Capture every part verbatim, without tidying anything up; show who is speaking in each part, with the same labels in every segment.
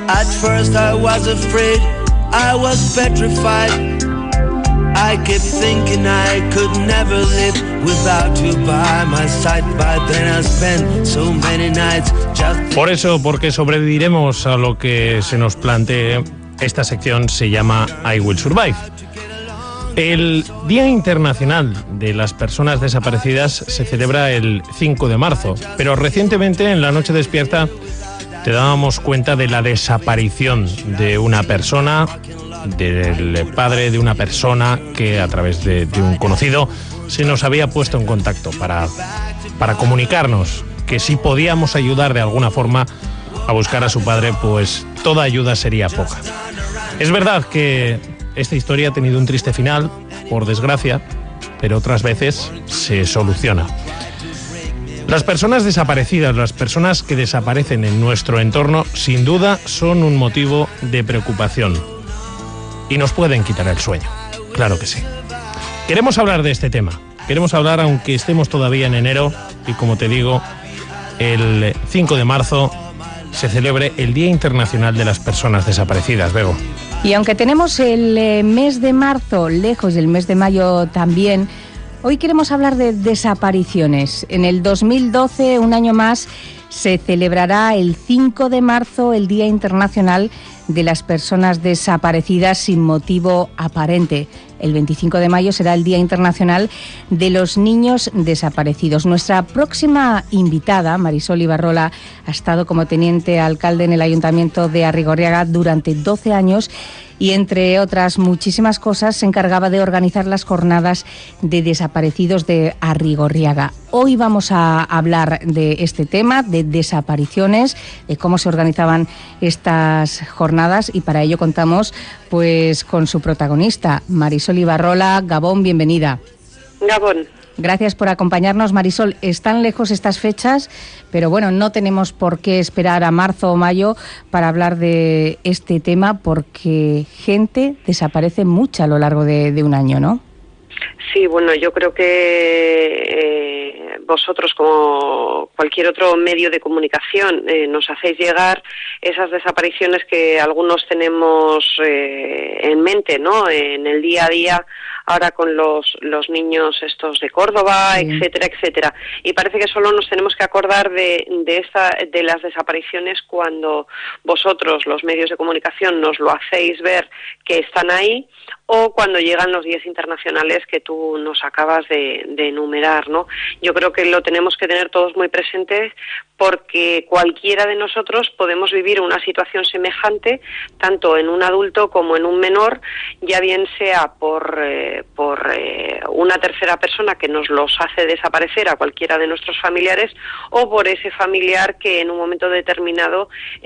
Speaker 1: At first I was afraid, I was petrified. I kept thinking I could never live without you by my side, but then I spent so many nights just...
Speaker 2: Por eso, porque sobreviviremos a lo que se nos plantee, esta sección se llama I Will Survive. El Día Internacional de las Personas Desaparecidas se celebra el cinco de marzo, pero recientemente en La Noche Despierta te dábamos cuenta de la desaparición de una persona, del padre de una persona que a través de, de un conocido se nos había puesto en contacto para, para comunicarnos que si podíamos ayudar de alguna forma a buscar a su padre, pues toda ayuda sería poca. Es verdad que esta historia ha tenido un triste final, por desgracia, pero otras veces se soluciona. Las personas desaparecidas, las personas que desaparecen en nuestro entorno, sin duda son un motivo de preocupación. Y nos pueden quitar el sueño, claro que sí. Queremos hablar de este tema, queremos hablar aunque estemos todavía en enero y como te digo, el cinco de marzo se celebre el Día Internacional de las Personas Desaparecidas, Bego.
Speaker 3: Y aunque tenemos el eh, mes de marzo lejos del mes de mayo también, hoy queremos hablar de desapariciones. En el dos mil doce, un año más, se celebrará el cinco de marzo el Día Internacional de las Personas Desaparecidas sin motivo aparente. El veinticinco de mayo será el Día Internacional de los Niños Desaparecidos. Nuestra próxima invitada, Marisol Ibarrola, ha estado como teniente alcalde en el Ayuntamiento de Arrigorriaga durante doce años y, entre otras muchísimas cosas, se encargaba de organizar las jornadas de desaparecidos de Arrigorriaga. Hoy vamos a hablar de este tema, de desapariciones, de cómo se organizaban estas jornadas, y para ello contamos pues con su protagonista, Marisol Ibarrola. Gabón, bienvenida.
Speaker 4: Gabón.
Speaker 3: Gracias por acompañarnos, Marisol. Están lejos estas fechas, pero bueno, no tenemos por qué esperar a marzo o mayo para hablar de este tema, porque gente desaparece mucha a lo largo de, de un año, ¿no?
Speaker 4: Sí, bueno, yo creo que eh, vosotros, como cualquier otro medio de comunicación, eh, nos hacéis llegar esas desapariciones que algunos tenemos eh, en mente, ¿no? En el día a día, ahora con los los niños estos de Córdoba, sí, etcétera, etcétera. Y parece que solo nos tenemos que acordar de de esta de las desapariciones cuando vosotros, los medios de comunicación, nos lo hacéis ver que están ahí, o cuando llegan los días internacionales que tú nos acabas de, de enumerar, ¿no? Yo creo que lo tenemos que tener todos muy presentes, porque cualquiera de nosotros podemos vivir una situación semejante, tanto en un adulto como en un menor, ya bien sea por, eh, por eh, una tercera persona que nos los hace desaparecer a cualquiera de nuestros familiares, o por ese familiar que en un momento determinado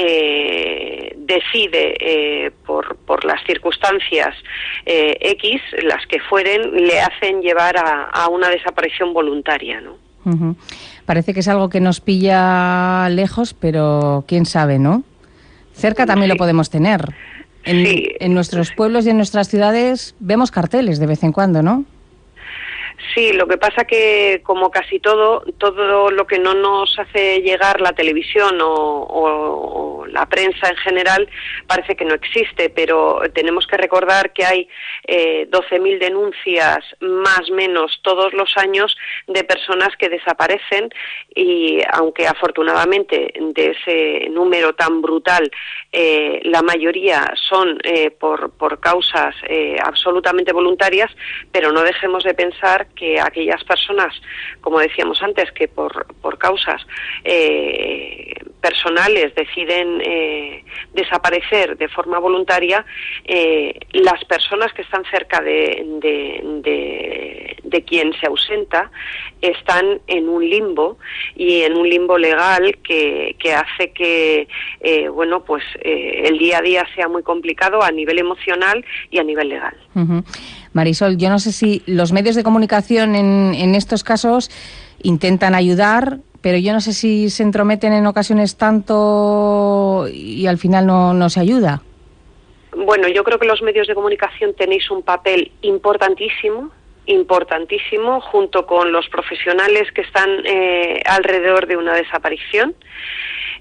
Speaker 4: eh, decide, eh, por, por las circunstancias eh, X, las que fueren, le hacen llevar a, a una desaparición voluntaria, ¿no?
Speaker 3: Uh-huh. Parece que es algo que nos pilla lejos, pero quién sabe, ¿no? Cerca también sí lo podemos tener. En, sí. en nuestros pueblos y en nuestras ciudades vemos carteles de vez en cuando, ¿no?
Speaker 4: Sí, lo que pasa que, como casi todo, todo lo que no nos hace llegar la televisión o, o, o la prensa en general parece que no existe, pero tenemos que recordar que hay eh, doce mil denuncias más o menos todos los años de personas que desaparecen, y aunque afortunadamente de ese número tan brutal eh, la mayoría son eh, por, por causas eh, absolutamente voluntarias, pero no dejemos de pensar que aquellas personas, como decíamos antes, que por, por causas eh, personales deciden eh, desaparecer de forma voluntaria, eh, las personas que están cerca de, de, de, de quien se ausenta están en un limbo, y en un limbo legal que, que hace que eh, bueno, pues eh, el día a día sea muy complicado a nivel emocional y a nivel legal.
Speaker 3: Uh-huh. Marisol, yo no sé si los medios de comunicación en, en estos casos intentan ayudar, pero yo no sé si se entrometen en ocasiones tanto y al final no, no se ayuda.
Speaker 4: Bueno, yo creo que los medios de comunicación tenéis un papel importantísimo, importantísimo, junto con los profesionales que están eh, alrededor de una desaparición.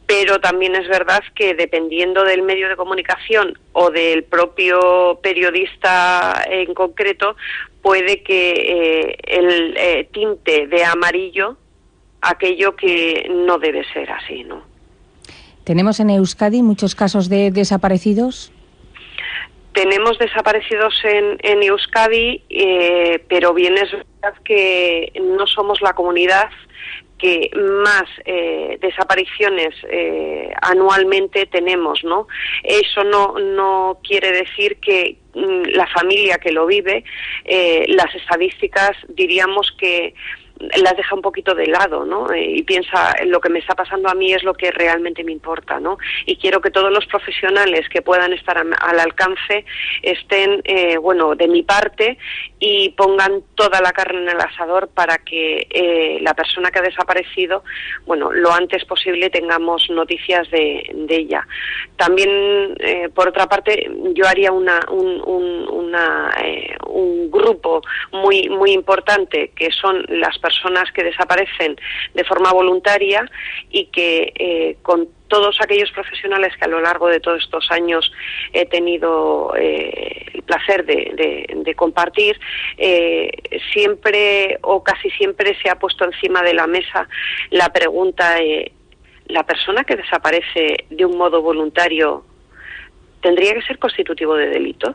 Speaker 4: pero también es verdad que dependiendo del medio de comunicación o del propio periodista en concreto, puede que eh, el eh, tinte de amarillo aquello que no debe ser así, ¿no?
Speaker 3: ¿Tenemos en Euskadi muchos casos de desaparecidos?
Speaker 4: Tenemos desaparecidos en, en Euskadi, eh, pero bien es verdad que no somos la comunidad que más eh, desapariciones eh, anualmente tenemos, ¿no? Eso no, no quiere decir que mm, la familia que lo vive, eh, las estadísticas diríamos que las deja un poquito de lado, ¿no? Eh, y piensa, lo que me está pasando a mí es lo que realmente me importa, ¿no? Y quiero que todos los profesionales que puedan estar a, al alcance estén, eh, bueno, de mi parte y pongan toda la carne en el asador para que eh, la persona que ha desaparecido, bueno, lo antes posible tengamos noticias de, de ella. También, eh, por otra parte, yo haría una, un, un, una, eh, un grupo muy, muy importante, que son las personas personas que desaparecen de forma voluntaria y que eh, con todos aquellos profesionales que a lo largo de todos estos años he tenido eh, el placer de, de, de compartir, eh, siempre o casi siempre se ha puesto encima de la mesa la pregunta, eh, ¿la persona que desaparece de un modo voluntario tendría que ser constitutivo de delito?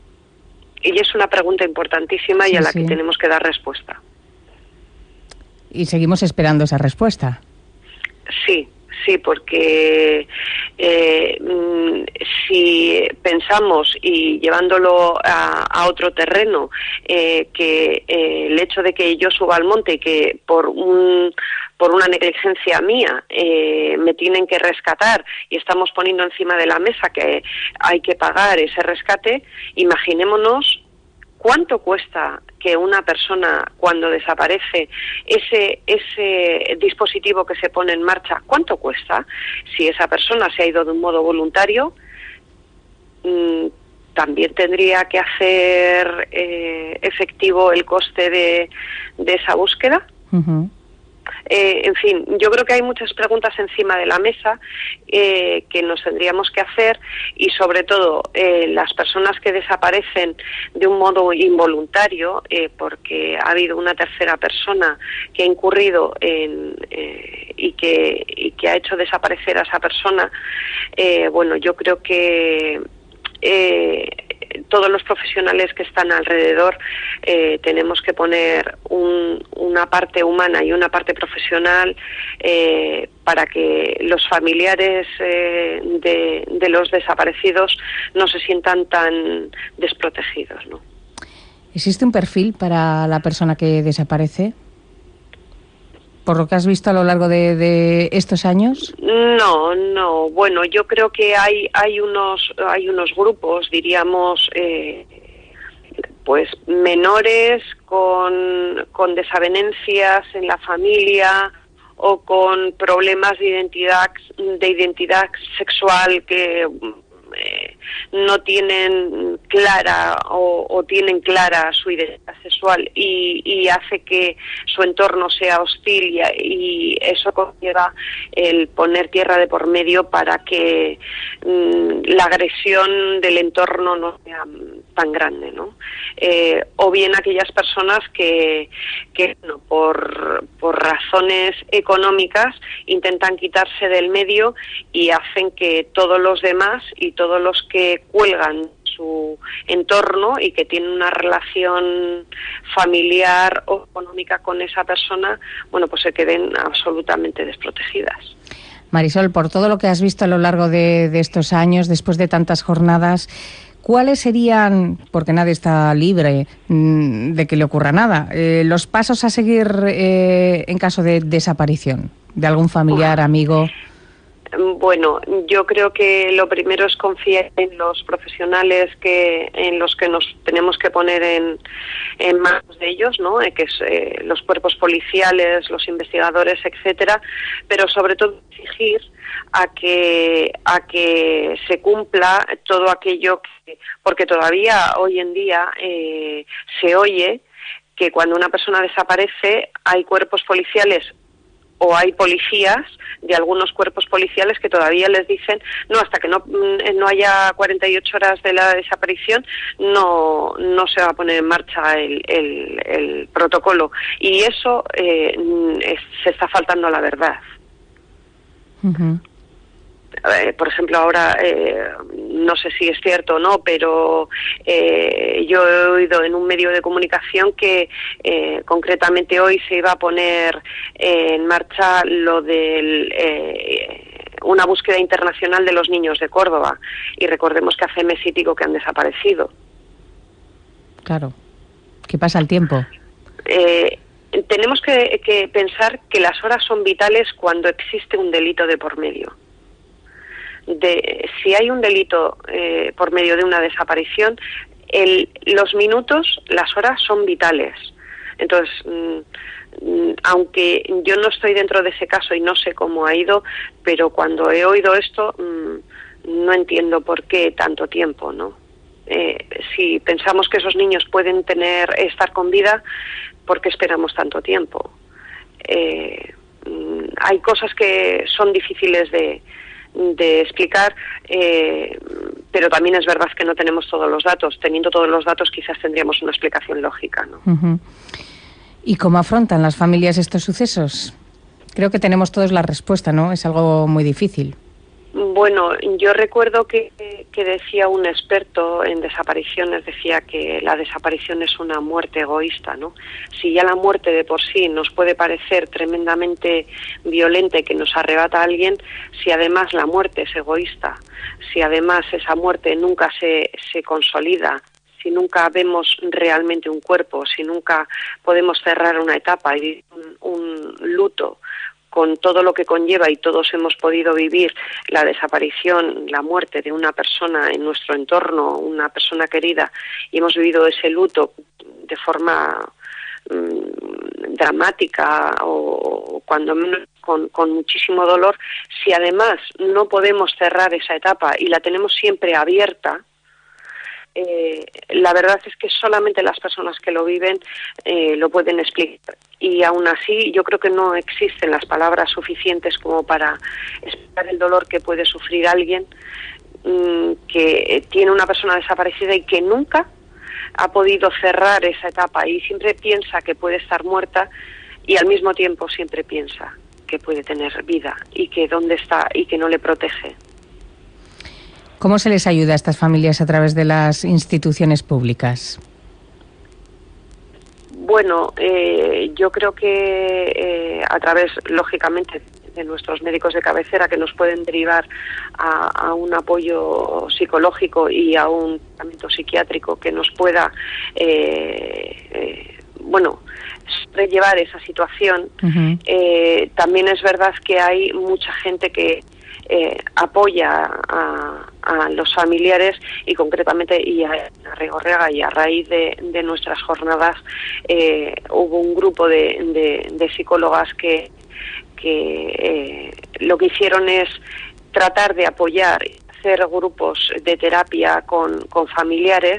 Speaker 4: Y es una pregunta importantísima sí, y a la sí. que tenemos que dar respuesta.
Speaker 3: Y seguimos esperando esa respuesta.
Speaker 4: Sí, sí, porque eh, si pensamos, y llevándolo a, a otro terreno, eh, que eh, el hecho de que yo suba al monte y que por un por una negligencia mía eh, me tienen que rescatar y estamos poniendo encima de la mesa que hay que pagar ese rescate, imaginémonos ¿cuánto cuesta que una persona, cuando desaparece, ese ese dispositivo que se pone en marcha, cuánto cuesta? Si esa persona se ha ido de un modo voluntario, mmm, también tendría que hacer eh, efectivo el coste de, de esa búsqueda. Uh-huh. Eh, en fin, yo creo que hay muchas preguntas encima de la mesa eh, que nos tendríamos que hacer y sobre todo eh, las personas que desaparecen de un modo involuntario eh, porque ha habido una tercera persona que ha incurrido en, eh, y, que, y que ha hecho desaparecer a esa persona, eh, bueno, yo creo que eh, todos los profesionales que están alrededor eh, tenemos que poner un, una parte humana y una parte profesional eh, para que los familiares eh, de, de los desaparecidos no se sientan tan desprotegidos, ¿no?
Speaker 3: ¿Existe un perfil para la persona que desaparece? ¿Por lo que has visto a lo largo de, de estos años?
Speaker 4: No, no. Bueno, yo creo que hay hay unos hay unos grupos, diríamos, eh, pues menores con, con desavenencias en la familia o con problemas de identidad de identidad sexual que eh, no tienen clara o, o tienen clara su identidad sexual y, y hace que su entorno sea hostil y, y eso conlleva el poner tierra de por medio para que mmm, la agresión del entorno no sea tan grande, ¿no? Eh, o bien aquellas personas que, que no, por, por razones económicas intentan quitarse del medio y hacen que todos los demás y todos los que cuelgan su entorno y que tienen una relación familiar o económica con esa persona, bueno, pues se queden absolutamente desprotegidas.
Speaker 3: Marisol, por todo lo que has visto a lo largo de, de estos años, después de tantas jornadas, ¿cuáles serían, porque nadie está libre mmm, de que le ocurra nada, eh, los pasos a seguir eh, en caso de desaparición de algún familiar, amigo?
Speaker 4: Bueno, yo creo que lo primero es confiar en los profesionales que en los que nos tenemos que poner en, en manos de ellos, ¿no? Eh, que es eh, los cuerpos policiales, los investigadores, etcétera, pero sobre todo exigir a que a que se cumpla todo aquello que, porque todavía hoy en día eh, se oye que cuando una persona desaparece hay cuerpos policiales o hay policías de algunos cuerpos policiales que todavía les dicen, no, hasta que no, no haya cuarenta y ocho horas de la desaparición, no, no se va a poner en marcha el, el, el protocolo. Y eso eh, es, se está faltando a la verdad.
Speaker 3: Uh-huh.
Speaker 4: Eh, por ejemplo, ahora, eh, no sé si es cierto o no, pero eh, yo he oído en un medio de comunicación que eh, concretamente hoy se iba a poner eh, en marcha lo del... Eh, una búsqueda internacional de los niños de Córdoba, y recordemos que hace mes y pico que han desaparecido.
Speaker 3: Claro. ¿Qué pasa el tiempo?
Speaker 4: Eh, tenemos que, que pensar que las horas son vitales cuando existe un delito de por medio. De, si hay un delito eh, por medio de una desaparición, el, los minutos, las horas son vitales. Entonces, mmm, aunque yo no estoy dentro de ese caso y no sé cómo ha ido, pero cuando he oído esto, mmm, no entiendo por qué tanto tiempo, ¿no? Eh, si pensamos que esos niños pueden tener estar con vida, ¿por qué esperamos tanto tiempo? Eh, mmm, hay cosas que son difíciles de de explicar, eh, pero también es verdad que no tenemos todos los datos. Teniendo todos los datos quizás tendríamos una explicación lógica, ¿no?
Speaker 3: Uh-huh. ¿Y cómo afrontan las familias estos sucesos? Creo que tenemos todos la respuesta, ¿no? Es algo muy difícil.
Speaker 4: Bueno, yo recuerdo que, que decía un experto en desapariciones, decía que la desaparición es una muerte egoísta, ¿no? Si ya la muerte de por sí nos puede parecer tremendamente violenta y que nos arrebata a alguien, si además la muerte es egoísta, si además esa muerte nunca se, se consolida, si nunca vemos realmente un cuerpo, si nunca podemos cerrar una etapa y un, un luto, con todo lo que conlleva, y todos hemos podido vivir la desaparición, la muerte de una persona en nuestro entorno, una persona querida, y hemos vivido ese luto de forma mmm, dramática o, o cuando menos con, con muchísimo dolor, si además no podemos cerrar esa etapa y la tenemos siempre abierta, Eh, la verdad es que solamente las personas que lo viven eh, lo pueden explicar, y aún así yo creo que no existen las palabras suficientes como para explicar el dolor que puede sufrir alguien mmm, que tiene una persona desaparecida y que nunca ha podido cerrar esa etapa y siempre piensa que puede estar muerta, y al mismo tiempo siempre piensa que puede tener vida y que dónde está y que no le protege.
Speaker 3: ¿Cómo se les ayuda a estas familias a través de las instituciones públicas?
Speaker 4: Bueno, eh, yo creo que eh, a través, lógicamente, de nuestros médicos de cabecera, que nos pueden derivar a, a un apoyo psicológico y a un tratamiento psiquiátrico que nos pueda, eh, eh, bueno, sobrellevar esa situación. Uh-huh. Eh, también es verdad que hay mucha gente que Eh, apoya a, a los familiares, y concretamente y a, a Rigorriaga, y a raíz de, de nuestras jornadas eh, hubo un grupo de, de, de psicólogas que, que eh, lo que hicieron es tratar de apoyar, hacer grupos de terapia con, con familiares,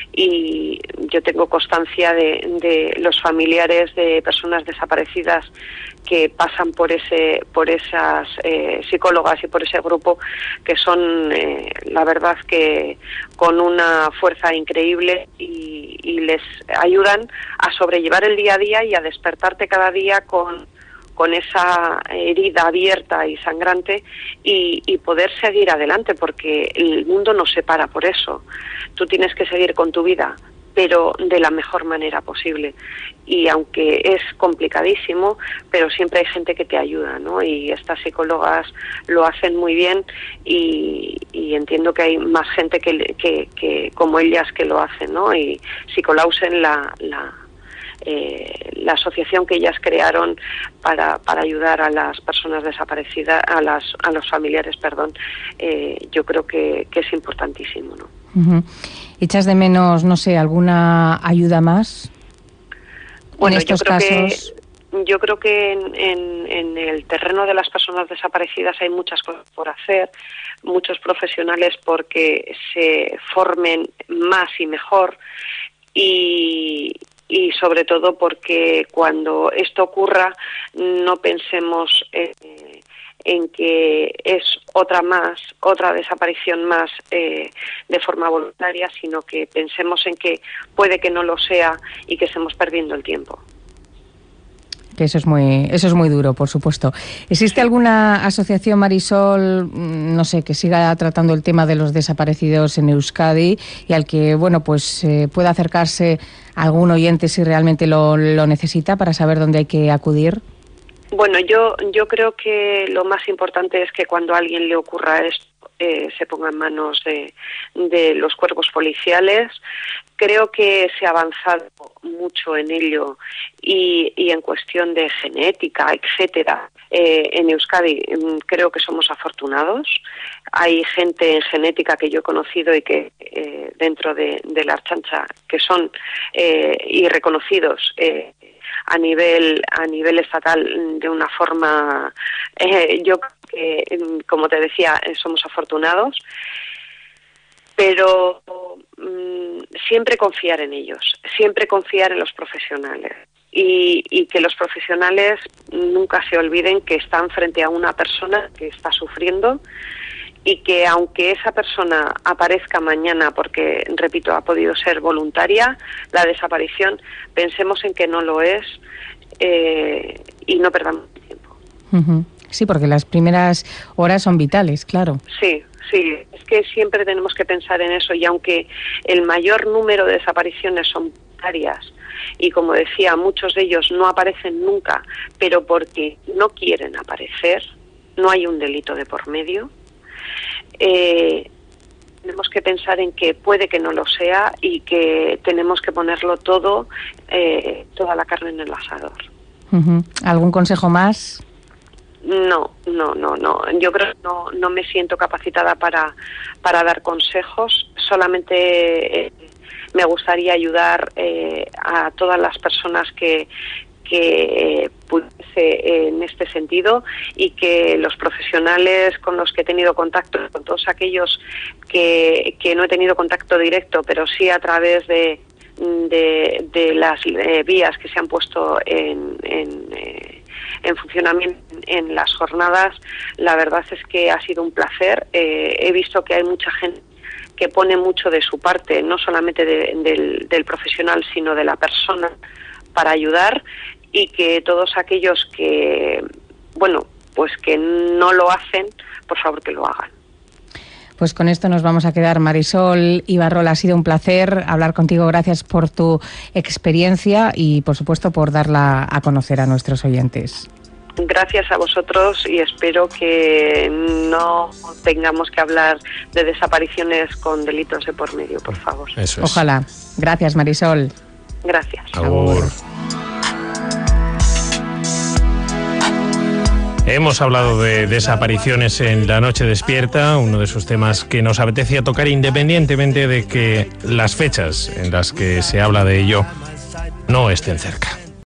Speaker 4: y yo tengo constancia de, de los familiares de personas desaparecidas que pasan por ese por esas eh, psicólogas y por ese grupo, que son eh, la verdad que con una fuerza increíble, y, y les ayudan a sobrellevar el día a día y a despertarte cada día con con esa herida abierta y sangrante, y, y poder seguir adelante, porque el mundo nos separa por eso. Tú tienes que seguir con tu vida, pero de la mejor manera posible. Y aunque es complicadísimo, pero siempre hay gente que te ayuda, ¿no? Y estas psicólogas lo hacen muy bien, y, y entiendo que hay más gente que, que, que como ellas que lo hacen, ¿no? Y Psicolausen, la... la Eh, la asociación que ellas crearon para, para ayudar a las personas desaparecidas, a las a los familiares, perdón, eh, yo creo que, que es importantísimo, ¿no?
Speaker 3: Uh-huh. ¿Echas de menos, no sé, alguna ayuda más?
Speaker 4: Bueno,
Speaker 3: en estos
Speaker 4: yo creo
Speaker 3: casos.
Speaker 4: Que, yo creo que en, en, en el terreno de las personas desaparecidas hay muchas cosas por hacer, muchos profesionales porque se formen más y mejor, y y sobre todo porque cuando esto ocurra no pensemos eh, en que es otra más, otra desaparición más eh, de forma voluntaria, sino que pensemos en que puede que no lo sea y que estemos perdiendo el tiempo.
Speaker 3: Que eso es muy, eso es muy duro, por supuesto. ¿Existe alguna asociación, Marisol, no sé, que siga tratando el tema de los desaparecidos en Euskadi y al que, bueno, pues eh, pueda acercarse algún oyente si realmente lo, lo necesita para saber dónde hay que acudir?
Speaker 4: Bueno, yo yo creo que lo más importante es que cuando a alguien le ocurra esto eh, se ponga en manos de, de los cuerpos policiales. Creo que se ha avanzado mucho en ello y, y en cuestión de genética, etcétera. Eh, en Euskadi creo que somos afortunados. Hay gente en genética que yo he conocido y que eh, dentro de, de la Ertzaintza que son eh, y reconocidos eh, a nivel a nivel estatal de una forma, eh, yo que como te decía somos afortunados, pero mmm, siempre confiar en ellos, siempre confiar en los profesionales y, y que los profesionales nunca se olviden que están frente a una persona que está sufriendo y que aunque esa persona aparezca mañana porque, repito, ha podido ser voluntaria, la desaparición, pensemos en que no lo es eh, y no perdamos tiempo.
Speaker 3: Uh-huh. Sí, porque las primeras horas son vitales, claro.
Speaker 4: Sí, sí, es que siempre tenemos que pensar en eso y aunque el mayor número de desapariciones son voluntarias y como decía, muchos de ellos no aparecen nunca, pero porque no quieren aparecer, no hay un delito de por medio. Eh, tenemos que pensar en que puede que no lo sea y que tenemos que ponerlo todo, eh, toda la carne en el asador.
Speaker 3: Uh-huh. ¿Algún consejo más?
Speaker 4: No, no, no, no. Yo creo que no, no me siento capacitada para, para dar consejos. Solamente eh, me gustaría ayudar eh, a todas las personas que que eh, pudiese en este sentido y que los profesionales con los que he tenido contacto, con todos aquellos que, que no he tenido contacto directo, pero sí a través de, de, de las eh, vías que se han puesto en, en, eh, en funcionamiento en las jornadas, la verdad es que ha sido un placer. Eh, he visto que hay mucha gente que pone mucho de su parte, no solamente de, del, del profesional, sino de la persona, para ayudar, y que todos aquellos que, bueno, pues que no lo hacen, por favor que lo hagan.
Speaker 3: Pues con esto nos vamos a quedar. Marisol Ibarrola, ha sido un placer hablar contigo. Gracias por tu experiencia y, por supuesto, por darla a conocer a nuestros oyentes.
Speaker 4: Gracias a vosotros y espero que no tengamos que hablar de desapariciones con delitos de por medio, por favor.
Speaker 2: Eso es.
Speaker 3: Ojalá. Gracias, Marisol.
Speaker 4: Gracias.
Speaker 2: Agur. Hemos hablado de desapariciones en La Noche Despierta, uno de esos temas que nos apetecía tocar independientemente de que las fechas en las que se habla de ello no estén cerca.